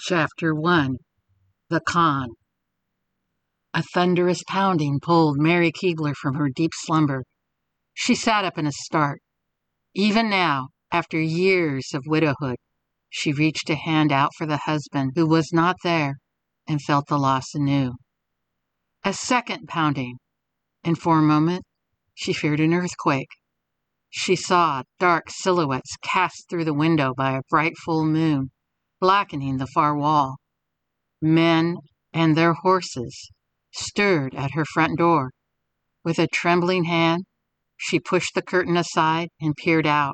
Chapter 1. The Con. A thunderous pounding pulled Mary Keebler from her deep slumber. She sat up in a start. Even now, after years of widowhood, she reached a hand out for the husband who was not there and felt the loss anew. A second pounding, and for a moment she feared an earthquake. She saw dark silhouettes cast through the window by a bright full moon, blackening the far wall. Men and their horses stirred at her front door. With a trembling hand, she pushed the curtain aside and peered out.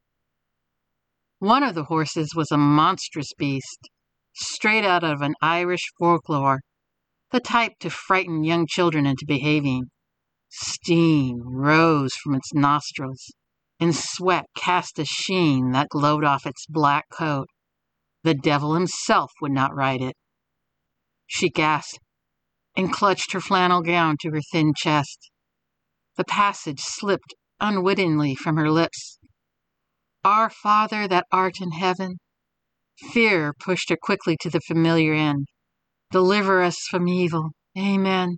One of the horses was a monstrous beast, straight out of an Irish folklore, the type to frighten young children into behaving. Steam rose from its nostrils, and sweat cast a sheen that glowed off its black coat. The devil himself would not ride it. She gasped and clutched her flannel gown to her thin chest. The passage slipped unwittingly from her lips. Our Father that art in heaven. Fear pushed her quickly to the familiar end. Deliver us from evil. Amen.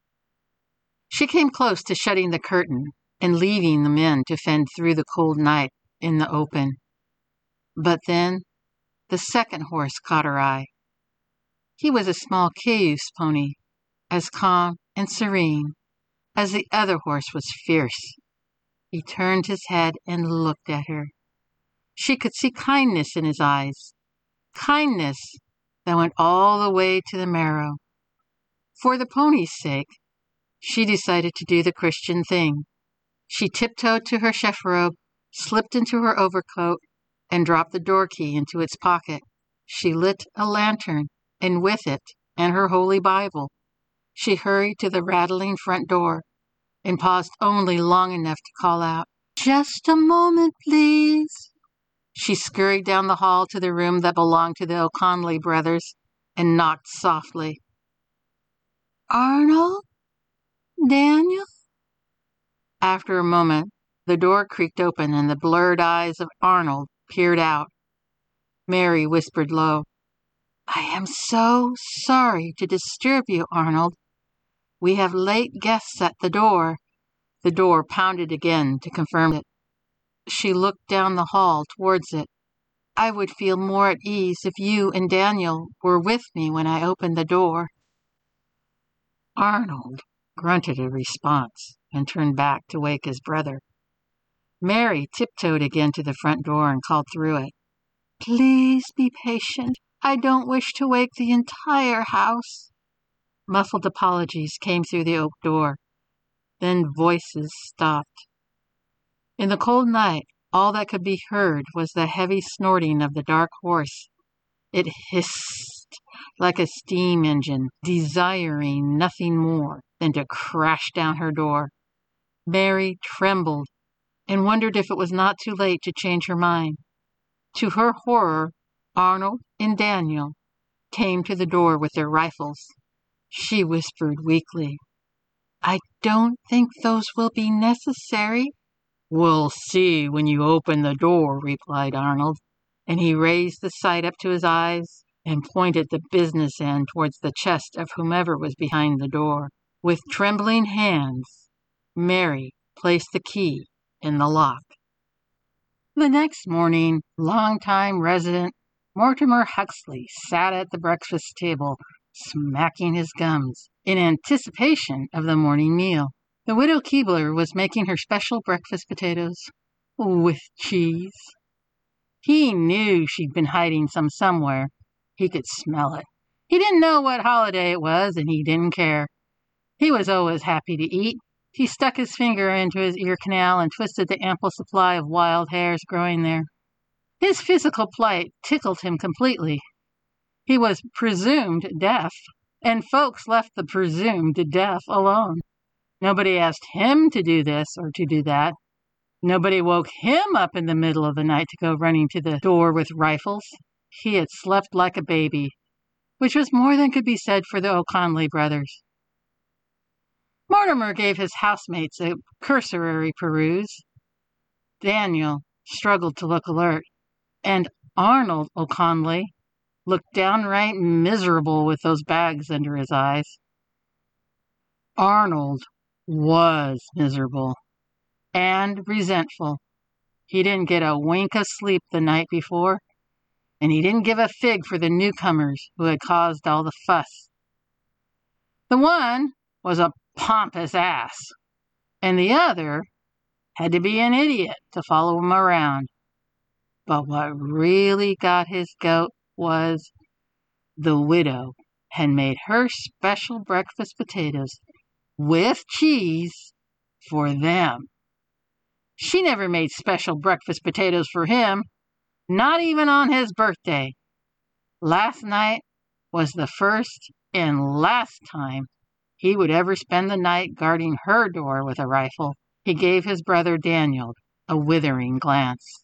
She came close to shutting the curtain and leaving the men to fend through the cold night in the open. But then the second horse caught her eye. He was a small cayuse pony, as calm and serene as the other horse was fierce. He turned his head and looked at her. She could see kindness in his eyes, kindness that went all the way to the marrow. For the pony's sake, she decided to do the Christian thing. She tiptoed to her chifforobe, slipped into her overcoat, and dropped the door key into its pocket. She lit a lantern, and with it, and her Holy Bible, she hurried to the rattling front door and paused only long enough to call out, "Just a moment, please." She scurried down the hall to the room that belonged to the O'Conley brothers and knocked softly. "Arnold? Daniel?" After a moment, the door creaked open and the blurred eyes of Arnold peered out. Mary whispered low, "I am so sorry to disturb you, Arnold. We have late guests at the door." The door pounded again to confirm it. She looked down the hall towards it. "I would feel more at ease if you and Daniel were with me when I opened the door." Arnold grunted a response and turned back to wake his brother. Mary tiptoed again to the front door and called through it, "Please be patient. I don't wish to wake the entire house." Muffled apologies came through the oak door. Then voices stopped. In the cold night, all that could be heard was the heavy snorting of the dark horse. It hissed like a steam engine, desiring nothing more than to crash down her door. Mary trembled and wondered if it was not too late to change her mind. To her horror, Arnold and Daniel came to the door with their rifles. She whispered weakly, "I don't think those will be necessary." "We'll see when you open the door," replied Arnold, and he raised the sight up to his eyes and pointed the business end towards the chest of whomever was behind the door. With trembling hands, Mary placed the key in the lock. The next morning, longtime resident Mortimer Huxley sat at the breakfast table, smacking his gums in anticipation of the morning meal. The widow Keebler was making her special breakfast potatoes with cheese. He knew she'd been hiding some somewhere. He could smell it. He didn't know what holiday it was, and he didn't care. He was always happy to eat. He stuck his finger into his ear canal and twisted the ample supply of wild hairs growing there. His physical plight tickled him completely. He was presumed deaf, and folks left the presumed deaf alone. Nobody asked him to do this or to do that. Nobody woke him up in the middle of the night to go running to the door with rifles. He had slept like a baby, which was more than could be said for the O'Conley brothers. Mortimer gave his housemates a cursory peruse. Daniel struggled to look alert, and Arnold O'Conley looked downright miserable with those bags under his eyes. Arnold was miserable and resentful. He didn't get a wink of sleep the night before, and he didn't give a fig for the newcomers who had caused all the fuss. The one was a pompous ass, and the other had to be an idiot to follow him around. But what really got his goat was the widow had made her special breakfast potatoes with cheese for them. She never made special breakfast potatoes for him, not even on his birthday. Last night was the first and last time he would ever spend the night guarding her door with a rifle. He gave his brother Daniel a withering glance.